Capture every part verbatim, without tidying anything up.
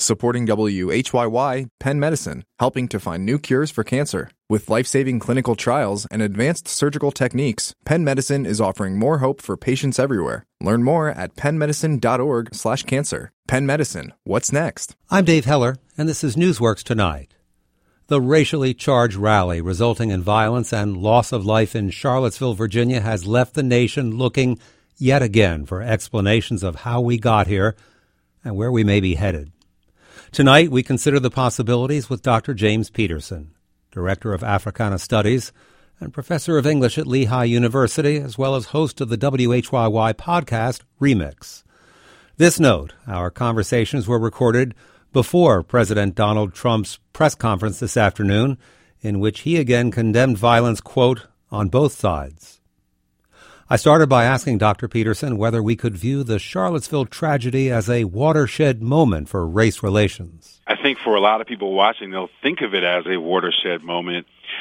Supporting W H Y Y, Penn Medicine, helping to find new cures for cancer. With life-saving clinical trials and advanced surgical techniques, Penn Medicine is offering more hope for patients everywhere. Learn more at pennmedicine.org slash cancer. Penn Medicine, what's next? I'm Dave Heller, and this is Newsworks Tonight. The racially charged rally resulting in violence and loss of life in Charlottesville, Virginia, has left the nation looking yet again for explanations of how we got here and where we may be headed. Tonight, we consider the possibilities with Doctor James Peterson, Director of Africana Studies and Professor of English at Lehigh University, as well as host of the W H Y Y podcast, Remix. This note, our conversations were recorded before President Donald Trump's press conference this afternoon, in which he again condemned violence, quote, on both sides. I started by asking Doctor Peterson whether we could view the Charlottesville tragedy as a watershed moment for race relations. I think for a lot of people watching, they'll think of it as a watershed moment.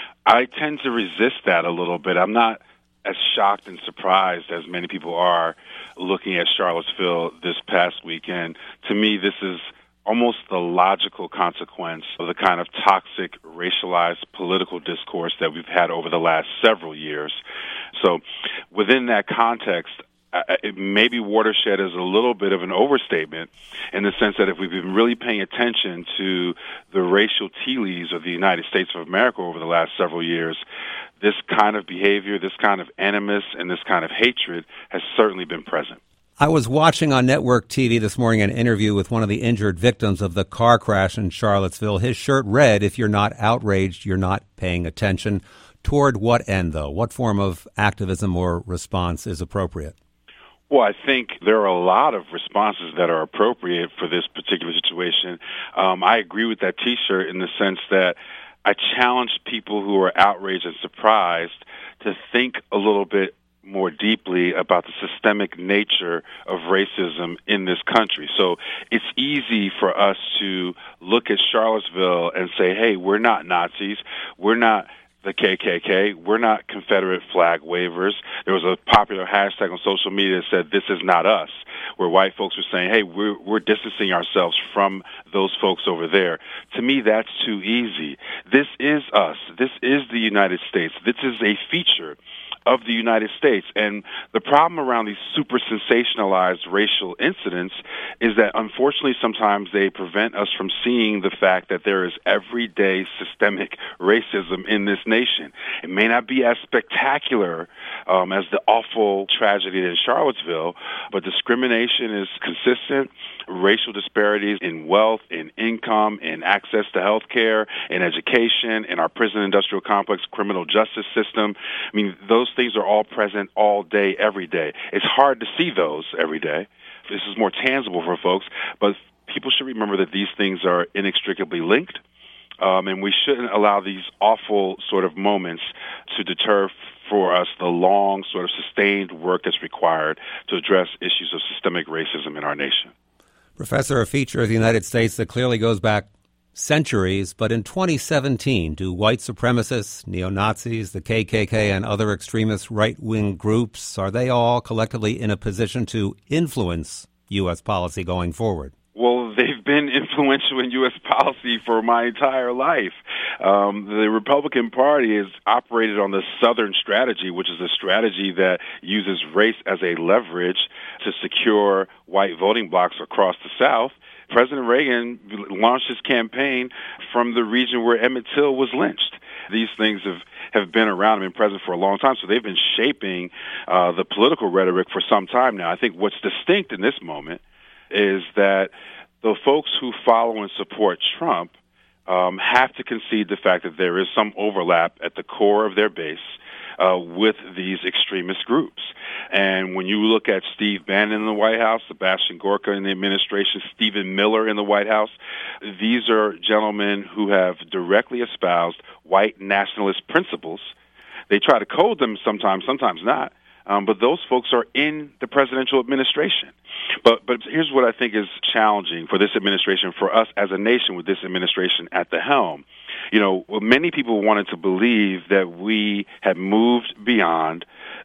I tend to resist that a little bit. I'm not as shocked and surprised as many people are looking at Charlottesville this past weekend. To me, this is almost the logical consequence of the kind of toxic, racialized political discourse that we've had over the last several years. So within that context, uh, it, maybe watershed is a little bit of an overstatement in the sense that if we've been really paying attention to the racial tea leaves of the United States of America over the last several years, this kind of behavior, this kind of animus, and this kind of hatred has certainly been present. I was watching on network T V this morning an interview with one of the injured victims of the car crash in Charlottesville. His shirt read, "If you're not outraged, you're not paying attention." Toward what end, though? What form of activism or response is appropriate? Well, I think there are a lot of responses that are appropriate for this particular situation. Um, I agree with that T-shirt in the sense that I challenge people who are outraged and surprised to think a little bit more deeply about the systemic nature of racism in this country. So it's easy for us to look at Charlottesville and say, hey, we're not Nazis, we're not the K K K, we're not Confederate flag wavers. There was a popular hashtag on social media that said, this is not us, where white folks were saying, hey, we're, we're distancing ourselves from those folks over there. To me, that's too easy. This is us. This is the United States. This is a feature of the United States. And the problem around these super sensationalized racial incidents is that unfortunately sometimes they prevent us from seeing the fact that there is everyday systemic racism in this nation. It may not be as spectacular um, as the awful tragedy in Charlottesville, but discrimination is consistent. Racial disparities in wealth, in income, in access to health care, in education, in our prison industrial complex, criminal justice system. I mean, those things are all present all day, every day. It's hard to see those every day. This is more tangible for folks, but people should remember that these things are inextricably linked, um, and we shouldn't allow these awful sort of moments to deter for us the long, sort of sustained work that's required to address issues of systemic racism in our nation. Professor, a feature of the United States that clearly goes back centuries, but in twenty seventeen, do white supremacists, neo-Nazis, the K K K, and other extremist right-wing groups, are they all collectively in a position to influence U S policy going forward? Well, they've been influential in U S policy for my entire life. Um, the Republican Party has operated on the Southern strategy, which is a strategy that uses race as a leverage to secure white voting blocs across the South. President Reagan launched his campaign from the region where Emmett Till was lynched. These things have, have been around and been present for a long time, so they've been shaping uh, the political rhetoric for some time now. I think what's distinct in this moment is that the folks who follow and support Trump um, have to concede the fact that there is some overlap at the core of their base uh, with these extremist groups. And when you look at Steve Bannon in the White House, Sebastian Gorka in the administration, Stephen Miller in the White House, these are gentlemen who have directly espoused white nationalist principles. They try to code them sometimes, sometimes not. Um, but those folks are in the presidential administration. But but here's what I think is challenging for this administration, for us as a nation with this administration at the helm. You know, many people wanted to believe that we had moved beyond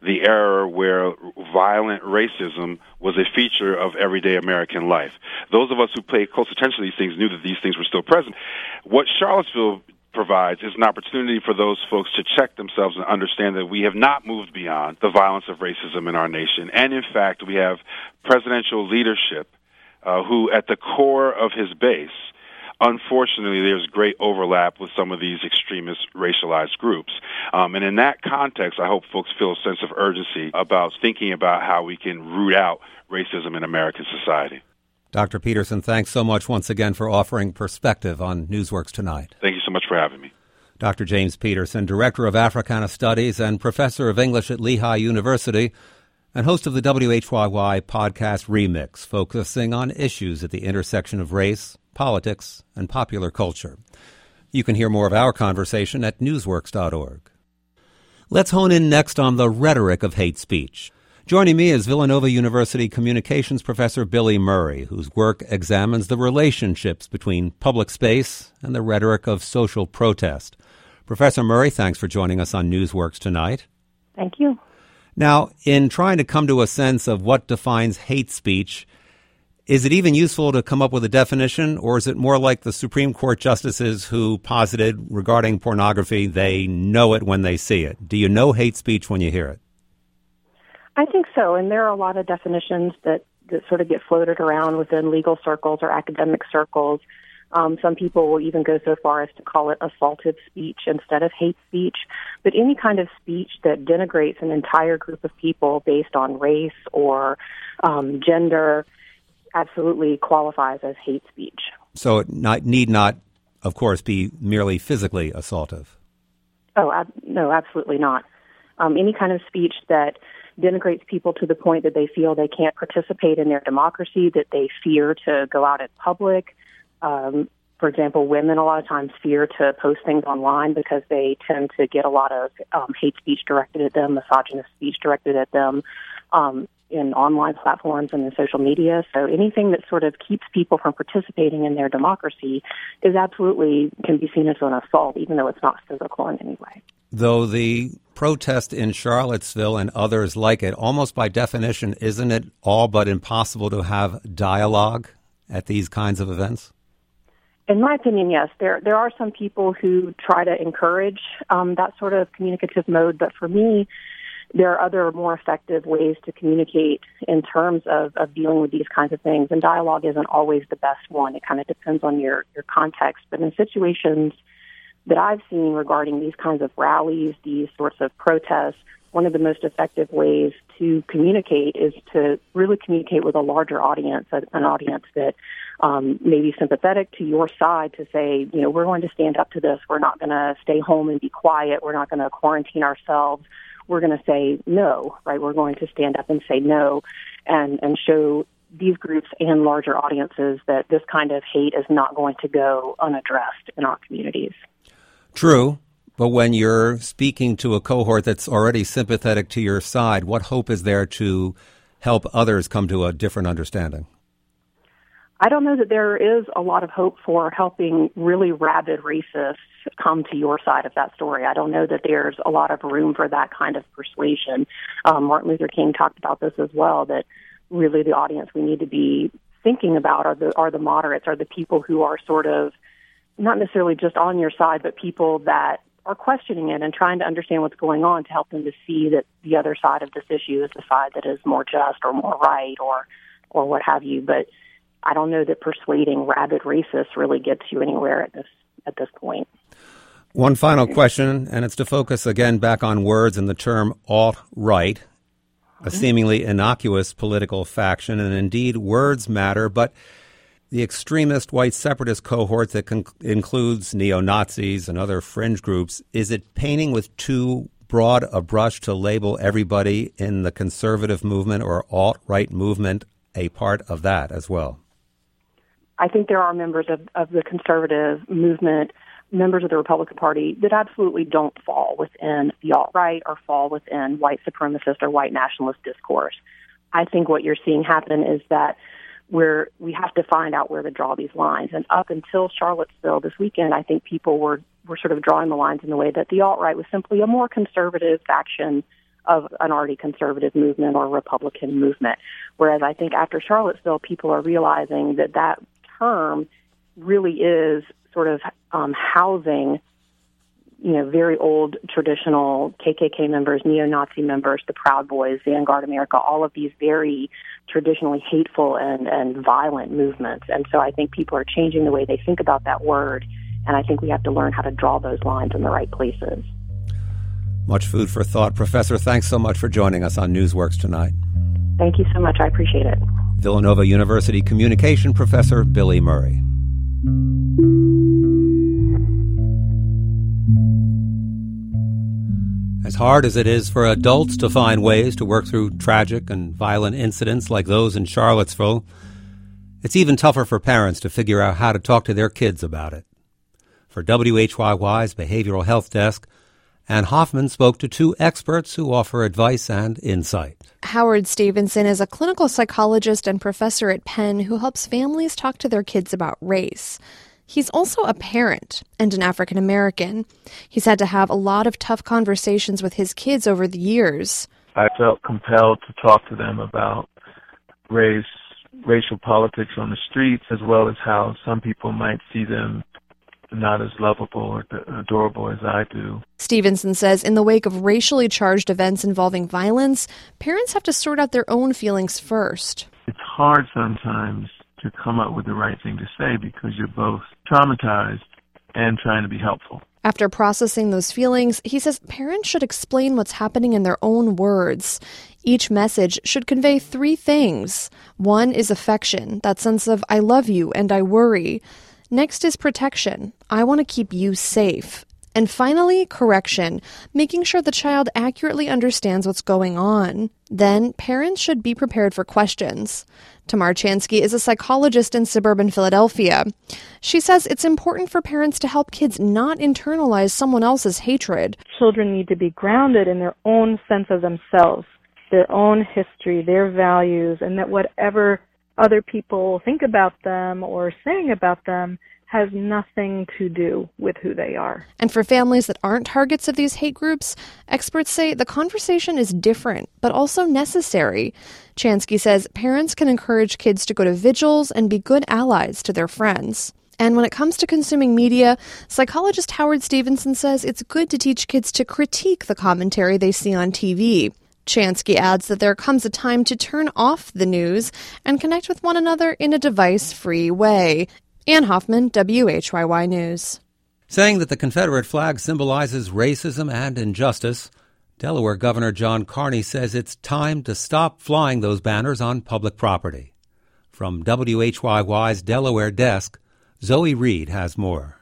the era where violent racism was a feature of everyday American life. Those of us who paid close attention to these things knew that these things were still present. What Charlottesville provides is an opportunity for those folks to check themselves and understand that we have not moved beyond the violence of racism in our nation. And in fact, we have presidential leadership uh, who, at the core of his base, unfortunately, there's great overlap with some of these extremist racialized groups. Um, and in that context, I hope folks feel a sense of urgency about thinking about how we can root out racism in American society. Doctor Peterson, thanks so much once again for offering perspective on Newsworks Tonight. Thank you so much for having me. Doctor James Peterson, Director of Africana Studies and Professor of English at Lehigh University, and host of the W H Y Y podcast Remix, focusing on issues at the intersection of race, politics, and popular culture. You can hear more of our conversation at newsworks dot org. Let's hone in next on the rhetoric of hate speech. Joining me is Villanova University communications professor Billy Murray, whose work examines the relationships between public space and the rhetoric of social protest. Professor Murray, thanks for joining us on Newsworks Tonight. Thank you. Now, in trying to come to a sense of what defines hate speech, is it even useful to come up with a definition, or is it more like the Supreme Court justices who posited regarding pornography, they know it when they see it? Do you know hate speech when you hear it? I think so, and there are a lot of definitions that, that sort of get floated around within legal circles or academic circles. Um, some people will even go so far as to call it assaultive speech instead of hate speech. But any kind of speech that denigrates an entire group of people based on race or um, gender absolutely qualifies as hate speech. So it not, need not, of course, be merely physically assaultive? Oh, ab- no, absolutely not. Um, any kind of speech that denigrates people to the point that they feel they can't participate in their democracy, that they fear to go out in public. Um, for example, women a lot of times fear to post things online because they tend to get a lot of um, hate speech directed at them, misogynist speech directed at them um, in online platforms and in social media. So anything that sort of keeps people from participating in their democracy is absolutely can be seen as an assault, even though it's not physical in any way. Though the protest in Charlottesville and others like it, almost by definition, isn't it all but impossible to have dialogue at these kinds of events? In my opinion, yes. There there are some people who try to encourage um, that sort of communicative mode, but for me, there are other more effective ways to communicate in terms of, of dealing with these kinds of things, and dialogue isn't always the best one. It kind of depends on your, your context, but in situations that I've seen regarding these kinds of rallies, these sorts of protests, one of the most effective ways to communicate is to really communicate with a larger audience, an audience that um, may be sympathetic to your side, to say, you know, we're going to stand up to this. We're not going to stay home and be quiet. We're not going to quarantine ourselves. We're going to say no, right? We're going to stand up and say no and, and show these groups and larger audiences that this kind of hate is not going to go unaddressed in our communities. True, but when you're speaking to a cohort that's already sympathetic to your side, what hope is there to help others come to a different understanding? I don't know that there is a lot of hope for helping really rabid racists come to your side of that story. I don't know that there's a lot of room for that kind of persuasion. Um, Martin Luther King talked about this as well, that really the audience we need to be thinking about are the are the moderates, are the people who are sort of not necessarily just on your side, but people that are questioning it and trying to understand what's going on to help them to see that the other side of this issue is the side that is more just or more right or or what have you. But I don't know that persuading rabid racists really gets you anywhere at this at this point. One final question, and it's to focus again back on words and the term alt-right, a seemingly innocuous political faction, and indeed words matter, but the extremist white separatist cohort that con- includes neo-Nazis and other fringe groups, is it painting with too broad a brush to label everybody in the conservative movement or alt-right movement a part of that as well? I think there are members of, of the conservative movement, members of the Republican Party, that absolutely don't fall within the alt-right or fall within white supremacist or white nationalist discourse. I think what you're seeing happen is that where we have to find out where to draw these lines. And up until Charlottesville this weekend, I think people were, were sort of drawing the lines in the way that the alt-right was simply a more conservative faction of an already conservative movement or Republican movement. Whereas I think after Charlottesville, people are realizing that that term really is sort of um, housing, you know, very old traditional K K K members, neo-Nazi members, the Proud Boys, Vanguard America, all of these very traditionally hateful and, and violent movements. And so I think people are changing the way they think about that word, and I think we have to learn how to draw those lines in the right places. Much food for thought. Professor, thanks so much for joining us on Newsworks tonight. Thank you so much. I appreciate it. Villanova University Communication Professor Billy Murray. As hard as it is for adults to find ways to work through tragic and violent incidents like those in Charlottesville, it's even tougher for parents to figure out how to talk to their kids about it. For W H Y Y's Behavioral Health Desk, Ann Hoffman spoke to two experts who offer advice and insight. Howard Stevenson is a clinical psychologist and professor at Penn who helps families talk to their kids about race. He's also a parent and an African American. He's had to have a lot of tough conversations with his kids over the years. I felt compelled to talk to them about race, racial politics on the streets, as well as how some people might see them not as lovable or adorable as I do. Stevenson says in the wake of racially charged events involving violence, parents have to sort out their own feelings first. It's hard sometimes to come up with the right thing to say because you're both traumatized and trying to be helpful. After processing those feelings, he says parents should explain what's happening in their own words. Each message should convey three things. One is affection, that sense of I love you and I worry. Next is protection. I want to keep you safe. And finally, correction, making sure the child accurately understands what's going on. Then, parents should be prepared for questions. Tamar Chansky is a psychologist in suburban Philadelphia. She says it's important for parents to help kids not internalize someone else's hatred. Children need to be grounded in their own sense of themselves, their own history, their values, and that whatever other people think about them or saying about them has nothing to do with who they are. And for families that aren't targets of these hate groups, experts say the conversation is different, but also necessary. Chansky says parents can encourage kids to go to vigils and be good allies to their friends. And when it comes to consuming media, psychologist Howard Stevenson says it's good to teach kids to critique the commentary they see on T V. Chansky adds that there comes a time to turn off the news and connect with one another in a device-free way. Ann Hoffman, W H Y Y News. Saying that the Confederate flag symbolizes racism and injustice, Delaware Governor John Carney says it's time to stop flying those banners on public property. From W H Y Y's Delaware desk, Zoe Reed has more.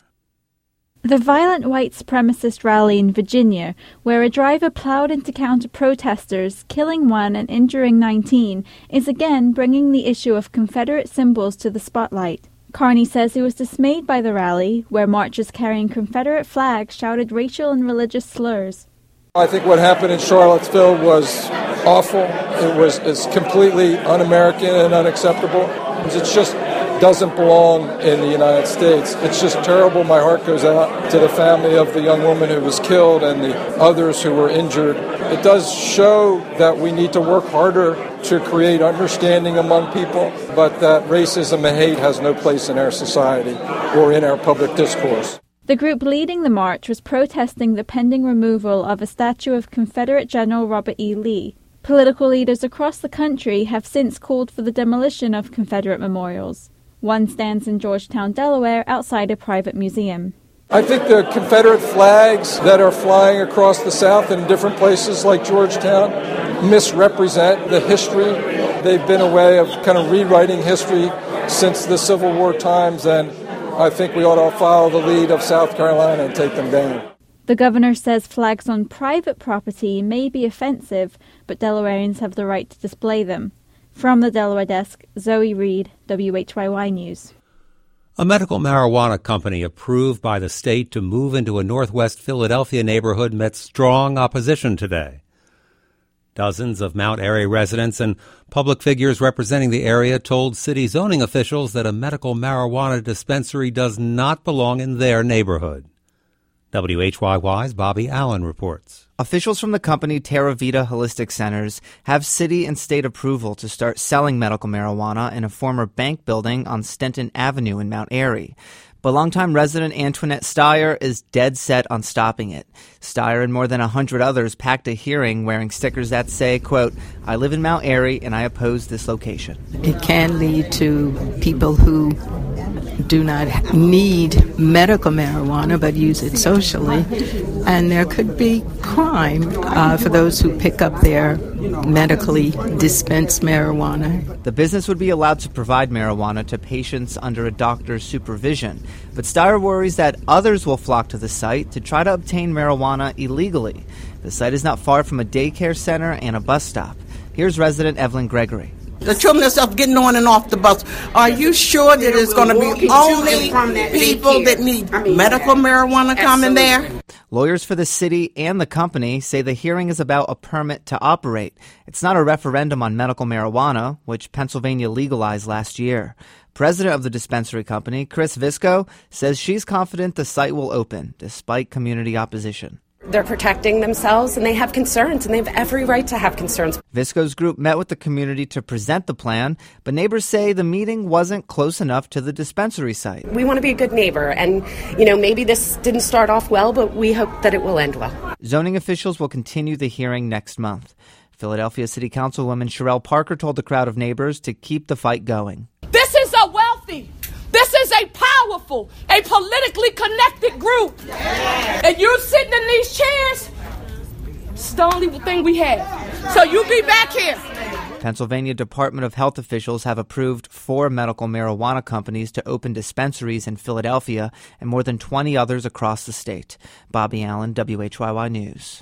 The violent white supremacist rally in Virginia, where a driver plowed into counter-protesters, killing one and injuring nineteen, is again bringing the issue of Confederate symbols to the spotlight. Carney says he was dismayed by the rally, where marchers carrying Confederate flags shouted racial and religious slurs. I think what happened in Charlottesville was awful. It was it's completely un-American and unacceptable. It just doesn't belong in the United States. It's just terrible. My heart goes out to the family of the young woman who was killed and the others who were injured. It does show that we need to work harder to create understanding among people, but that racism and hate has no place in our society or in our public discourse. The group leading the march was protesting the pending removal of a statue of Confederate General Robert E. Lee. Political leaders across the country have since called for the demolition of Confederate memorials. One stands in Georgetown, Delaware, outside a private museum. I think the Confederate flags that are flying across the South in different places like Georgetown misrepresent the history. They've been a way of kind of rewriting history since the Civil War times, and I think we ought to follow the lead of South Carolina and take them down. The governor says flags on private property may be offensive, but Delawareans have the right to display them. From the Delaware desk, Zoe Reed, W H Y Y News. A medical marijuana company approved by the state to move into a northwest Philadelphia neighborhood met strong opposition today. Dozens of Mount Airy residents and public figures representing the area told city zoning officials that a medical marijuana dispensary does not belong in their neighborhood. W H Y Y's Bobby Allen reports. Officials from the company TerraVita Holistic Centers have city and state approval to start selling medical marijuana in a former bank building on Stenton Avenue in Mount Airy. But longtime resident Antoinette Steyer is dead set on stopping it. Steyer and more than one hundred others packed a hearing wearing stickers that say, quote, "I live in Mount Airy and I oppose this location." It can lead to people who do not need medical marijuana but use it socially, and there could be crime uh, for those who pick up their medically dispensed marijuana. The business would be allowed to provide marijuana to patients under a doctor's supervision, but Steyer worries that others will flock to the site to try to obtain marijuana illegally. The site is not far from a daycare center and a bus stop. Here's resident Evelyn Gregory. The children themselves getting on and off the bus. Are you sure that it's going to be only people that need medical marijuana coming there? Lawyers for the city and the company say the hearing is about a permit to operate. It's not a referendum on medical marijuana, which Pennsylvania legalized last year. President of the dispensary company, Chris Visco, says she's confident the site will open, despite community opposition. They're protecting themselves, and they have concerns, and they have every right to have concerns. Visco's group met with the community to present the plan, but neighbors say the meeting wasn't close enough to the dispensary site. We want to be a good neighbor, and, you know, maybe this didn't start off well, but we hope that it will end well. Zoning officials will continue the hearing next month. Philadelphia City Councilwoman Sherelle Parker told the crowd of neighbors to keep the fight going. This is a wealthy, this is a powerful, a politically connected group. Yeah. And you sitting in these chairs, it's the only thing we have. So you be back here. Pennsylvania Department of Health officials have approved four medical marijuana companies to open dispensaries in Philadelphia and more than twenty others across the state. Bobby Allen, W H Y Y News.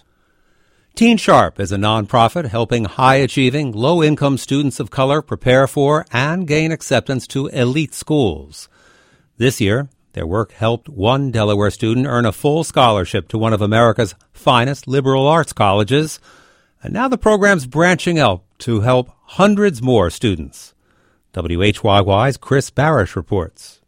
Teen Sharp is a nonprofit helping high-achieving, low-income students of color prepare for and gain acceptance to elite schools. This year, their work helped one Delaware student earn a full scholarship to one of America's finest liberal arts colleges, and now the program's branching out to help hundreds more students. W H Y Y's Chris Barish reports.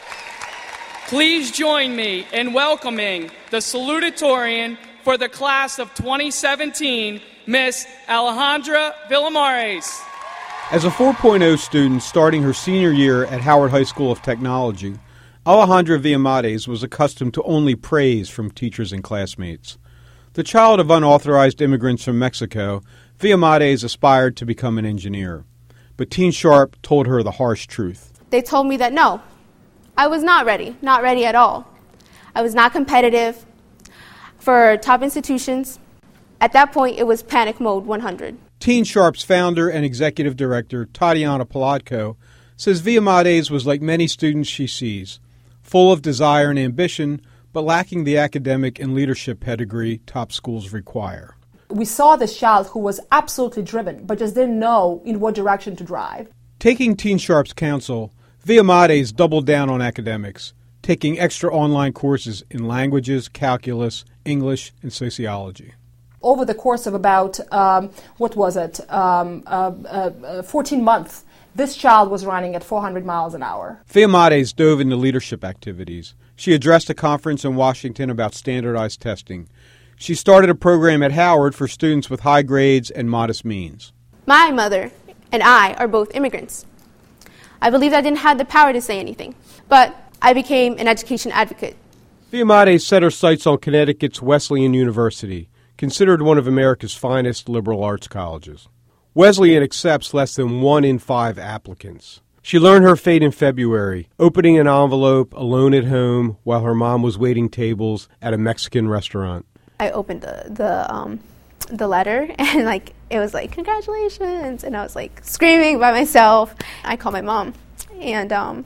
Please join me in welcoming the salutatorian for the class of twenty seventeen, Miss Alejandra Villamares. As a four point oh student starting her senior year at Howard High School of Technology, Alejandra Villamares was accustomed to only praise from teachers and classmates. The child of unauthorized immigrants from Mexico, Villamares aspired to become an engineer. But Teen Sharp told her the harsh truth. They told me that no, I was not ready, not ready at all. I was not competitive for top institutions. At that point, it was panic mode one hundred. Teen Sharp's founder and executive director, Tatiana Palatko, says Villamares was like many students she sees, full of desire and ambition, but lacking the academic and leadership pedigree top schools require. We saw this child who was absolutely driven, but just didn't know in what direction to drive. Taking Teen Sharp's counsel, Villamares doubled down on academics, taking extra online courses in languages, calculus, English, and sociology. Over the course of about, um, what was it, um, uh, uh, fourteen months, this child was running at four hundred miles an hour. Villamares dove into leadership activities. She addressed a conference in Washington about standardized testing. She started a program at Howard for students with high grades and modest means. My mother and I are both immigrants. I believed I didn't have the power to say anything, but I became an education advocate. Villamares set her sights on Connecticut's Wesleyan University, considered one of America's finest liberal arts colleges. Wesleyan accepts less than one in five applicants. She learned her fate in February, opening an envelope alone at home while her mom was waiting tables at a Mexican restaurant. I opened the the um, the letter, and like it was like, congratulations, and I was like screaming by myself. I called my mom, and um,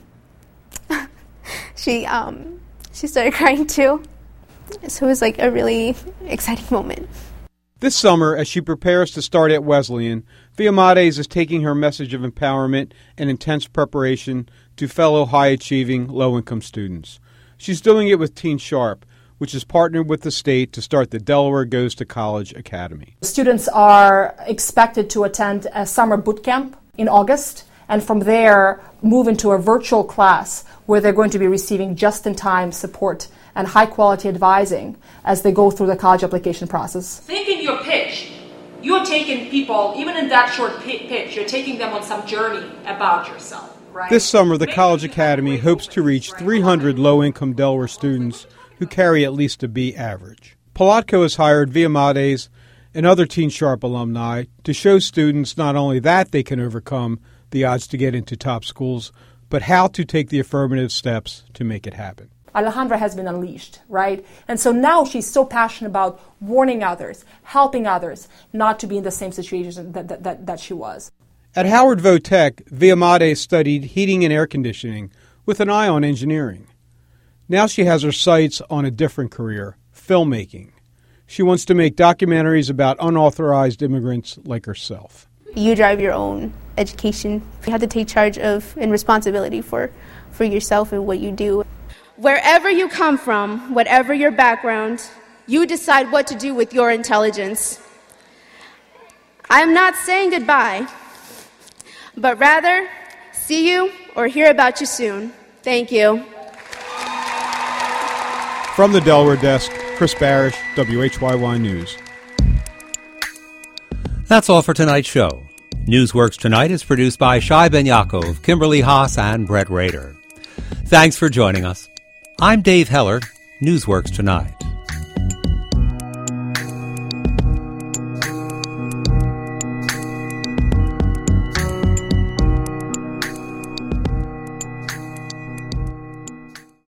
she um, she started crying too. So it was like a really exciting moment. This summer, as she prepares to start at Wesleyan, Villamares is taking her message of empowerment and intense preparation to fellow high-achieving, low-income students. She's doing it with Teen Sharp, which is partnered with the state to start the Delaware Goes to College Academy. Students are expected to attend a summer boot camp in August, and from there move into a virtual class where they're going to be receiving just-in-time support and high quality advising as they go through the college application process. Think in your pitch. You're taking people, even in that short pitch, you're taking them on some journey about yourself, right? This summer, the College Academy hopes to reach three hundred low-income Delaware students who carry at least a B average. Palatco has hired Via Mates and other Teen Sharp alumni to show students not only that they can overcome the odds to get into top schools, but how to take the affirmative steps to make it happen. Alejandra has been unleashed, right? And so now she's so passionate about warning others, helping others not to be in the same situation that, that, that, that she was. At Howard Votech, Via Mates studied heating and air conditioning with an eye on engineering. Now she has her sights on a different career, filmmaking. She wants to make documentaries about unauthorized immigrants like herself. You drive your own education. You have to take charge of and responsibility for, for yourself and what you do. Wherever you come from, whatever your background, you decide what to do with your intelligence. I am not saying goodbye, but rather see you or hear about you soon. Thank you. From the Delaware desk, Chris Barish, W H Y Y News. That's all for tonight's show. Newsworks Tonight is produced by Shai Ben Yaakov, Kimberly Haas, and Brett Rader. Thanks for joining us. I'm Dave Heller, Newsworks Tonight.